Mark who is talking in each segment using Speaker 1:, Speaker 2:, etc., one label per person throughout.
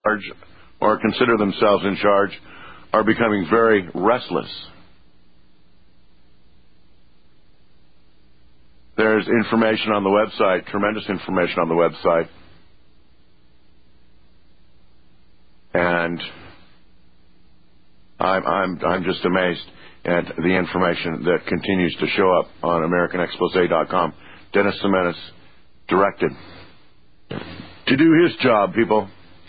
Speaker 1: or consider themselves in charge are becoming very restless. There's information on the website, tremendous information on the website. And I'm just amazed at the information that continues to show up on AmericanExpose.com. Dennis Simenis directed to do his job, people.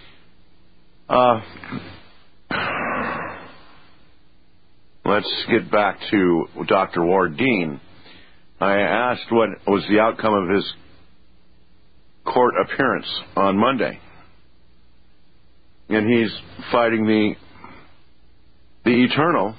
Speaker 1: Let's get back to Dr. Ward Dean. I asked what was the outcome of his court appearance on Monday. And he's fighting the eternal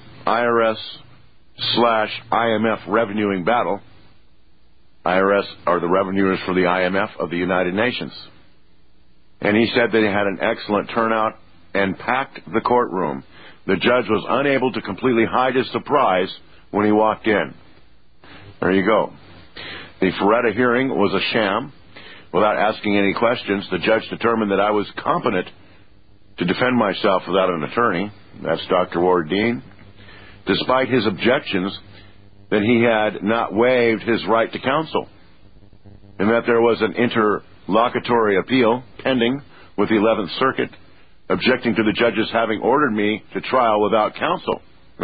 Speaker 1: IRS/IMF revenuing battle. IRS are the revenuers for the IMF of the United Nations. And he said that he had an excellent turnout and packed the courtroom. The judge was unable to completely hide his surprise when he walked in. There you go. The Ferretta hearing was a sham. Without asking any questions, the judge determined that I was competent to defend myself without an attorney. That's Dr. Ward Dean. Despite his objections that he had not waived his right to counsel, and that there was an interlocutory appeal pending with the 11th Circuit, objecting to the judges having ordered me to trial without counsel.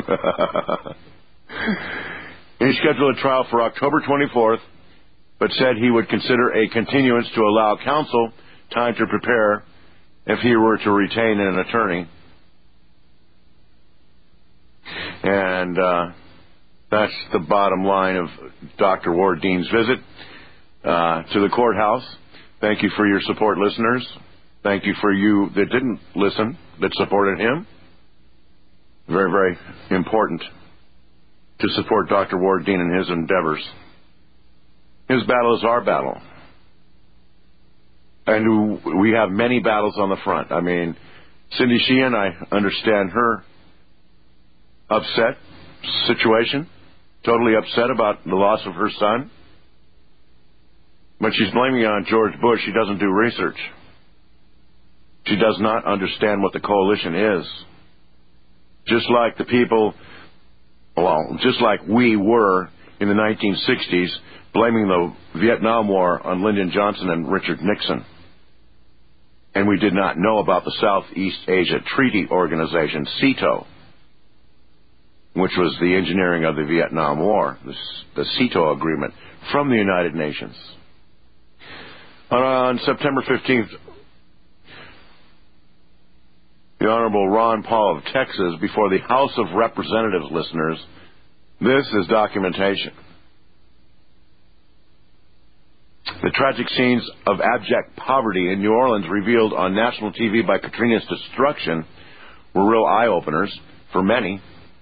Speaker 1: He scheduled a trial for October 24th, but said he would consider a continuance to allow counsel time to prepare if he were to retain an attorney. And that's the bottom line of Dr. Ward Dean's visit to the courthouse. Thank you for your support, listeners. Thank you for you that didn't listen, that supported him. Very, very important to support Dr. Ward Dean in his endeavors. His battle is our battle. And we have many battles on the front. I mean, Cindy Sheehan, I understand her upset situation, totally upset about the loss of her son. But she's blaming it on George Bush. She doesn't do research. She does not understand what the coalition is. Just like the people, just like we were in the 1960s, blaming the Vietnam War on Lyndon Johnson and Richard Nixon. And we did not know about the Southeast Asia Treaty Organization, SEATO, which was the engineering of the Vietnam War, the SEATO agreement from the United Nations. On September 15th, the Honorable Ron Paul of Texas, before the House of Representatives, listeners, this is documentation. The tragic scenes of abject poverty in New Orleans revealed on national TV by Katrina's destruction were real eye-openers for many.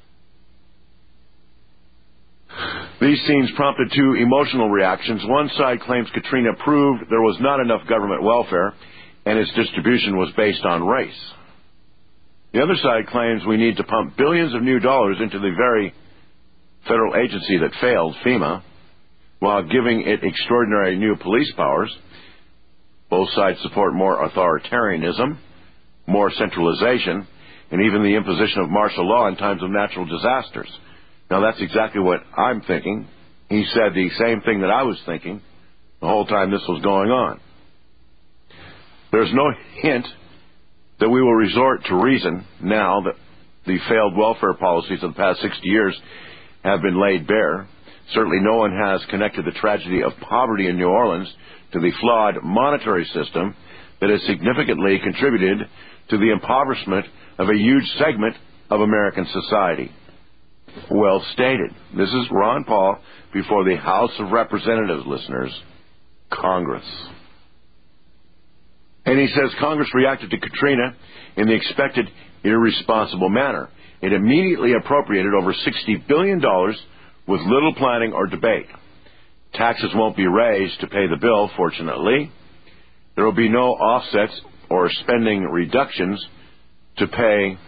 Speaker 1: These scenes prompted two emotional reactions. One side claims Katrina proved there was not enough government welfare and its distribution was based on race. The other side claims we need to pump billions of new dollars into the very federal agency that failed, FEMA, while giving it extraordinary new police powers. Both sides support more authoritarianism, more centralization, and even the imposition of martial law in times of natural disasters. Now, that's exactly what I'm thinking. He said the same thing that I was thinking the whole time this was going on. There's no hint that we will resort to reason now that the failed welfare policies of the past 60 years have been laid bare. Certainly no one has connected the tragedy of poverty in New Orleans to the flawed monetary system that has significantly contributed to the impoverishment of a huge segment of American society. Well stated. This is Ron Paul before the House of Representatives, listeners, Congress. And he says Congress reacted to Katrina in the expected irresponsible manner. It immediately appropriated over $60 billion with little planning or debate. Taxes won't be raised to pay the bill, fortunately. There will be no offsets or spending reductions to pay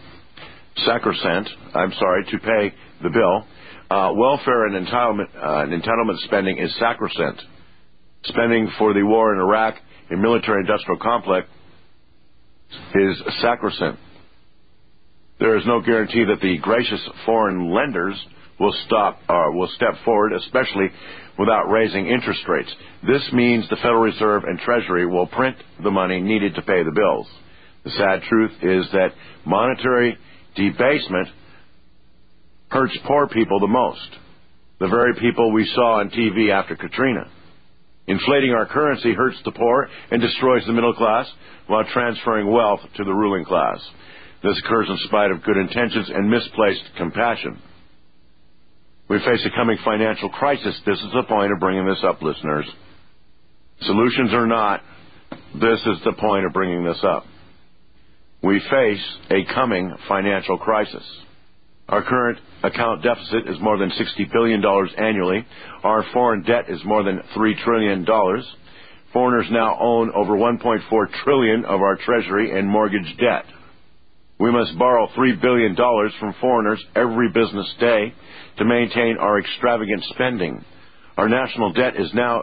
Speaker 1: to pay the bill. Welfare and entitlement spending is sacrosanct. Spending for the war in Iraq and military-industrial complex is sacrosanct. There is no guarantee that the gracious foreign lenders will step forward, especially without raising interest rates. This means the Federal Reserve and Treasury will print the money needed to pay the bills. The sad truth is that monetary debasement hurts poor people the most, the very people we saw on TV after Katrina. Inflating our currency hurts the poor and destroys the middle class while transferring wealth to the ruling class. This occurs in spite of good intentions and misplaced compassion. We face a coming financial crisis. This is the point of bringing this up, listeners. Solutions or not, this is the point of bringing this up. We face a coming financial crisis. Our current account deficit is more than $60 billion annually. Our foreign debt is more than $3 trillion. Foreigners now own over $1.4 trillion of our treasury and mortgage debt. We must borrow $3 billion from foreigners every business day to maintain our extravagant spending. Our national debt is now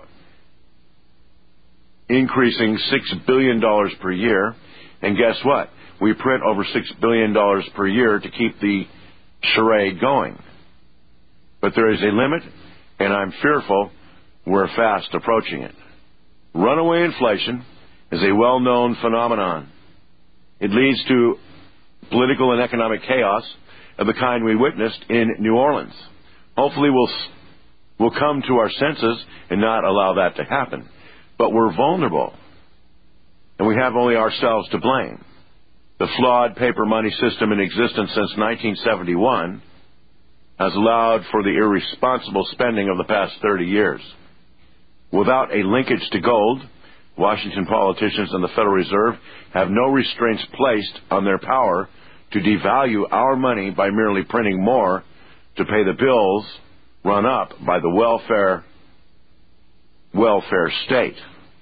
Speaker 1: increasing $6 billion per year. And guess what? We print over $6 billion per year to keep the charade going. But there is a limit, and I'm fearful we're fast approaching it. Runaway inflation is a well-known phenomenon. It leads to political and economic chaos of the kind we witnessed in New Orleans. Hopefully we'll come to our senses and not allow that to happen. But we're vulnerable, and we have only ourselves to blame. The flawed paper money system in existence since 1971 has allowed for the irresponsible spending of the past 30 years. Without a linkage to gold, Washington politicians and the Federal Reserve have no restraints placed on their power to devalue our money by merely printing more to pay the bills run up by the welfare state.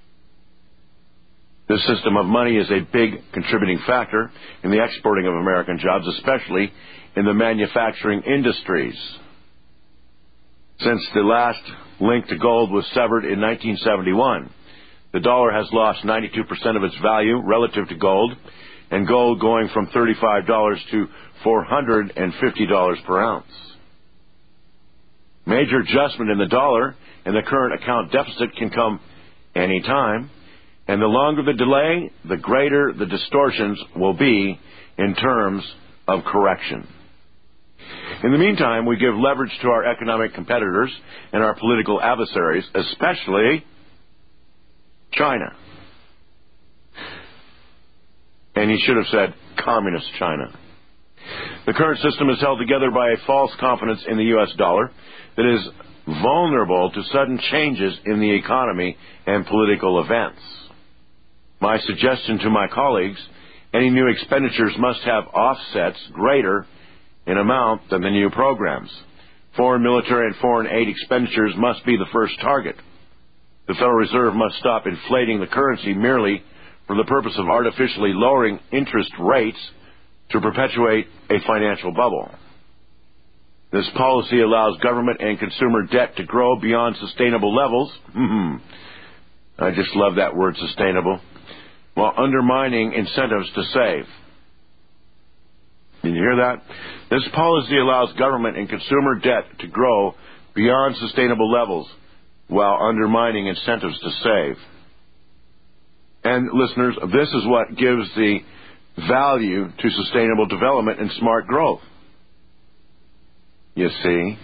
Speaker 1: This system of money is a big contributing factor in the exporting of American jobs, especially in the manufacturing industries. Since the last link to gold was severed in 1971, the dollar has lost 92% of its value relative to gold, and gold going from $35 to $450 per ounce. Major adjustment in the dollar and the current account deficit can come any time, and the longer the delay, the greater the distortions will be in terms of correction. In the meantime, we give leverage to our economic competitors and our political adversaries, especially China. And he should have said communist China. The current system is held together by a false confidence in the U.S. dollar that is vulnerable to sudden changes in the economy and political events. My suggestion to my colleagues, any new expenditures must have offsets greater in amount than the new programs. Foreign military and foreign aid expenditures must be the first target. The Federal Reserve must stop inflating the currency merely for the purpose of artificially lowering interest rates to perpetuate a financial bubble. This policy allows government and consumer debt to grow beyond sustainable levels. I just love that word, sustainable, while undermining incentives to save. Did you hear that? This policy allows government and consumer debt to grow beyond sustainable levels while undermining incentives to save. And listeners, this is what gives the value to sustainable development and smart growth. You see?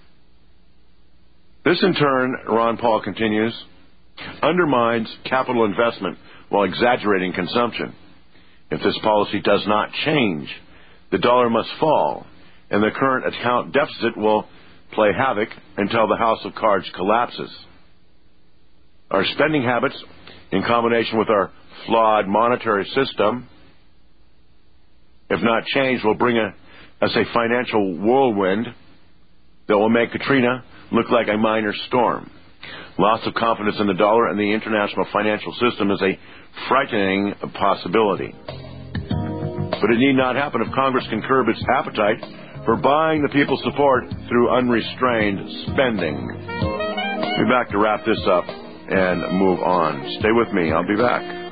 Speaker 1: This in turn, Ron Paul continues, undermines capital investment while exaggerating consumption. If this policy does not change, the dollar must fall, and the current account deficit will play havoc until the house of cards collapses. Our spending habits, in combination with our flawed monetary system, if not changed, will bring us a financial whirlwind that will make Katrina look like a minor storm. Loss of confidence in the dollar and the international financial system is a frightening possibility. But it need not happen if Congress can curb its appetite for buying the people's support through unrestrained spending. We'll be back to wrap this up and move on. Stay with me. I'll be back.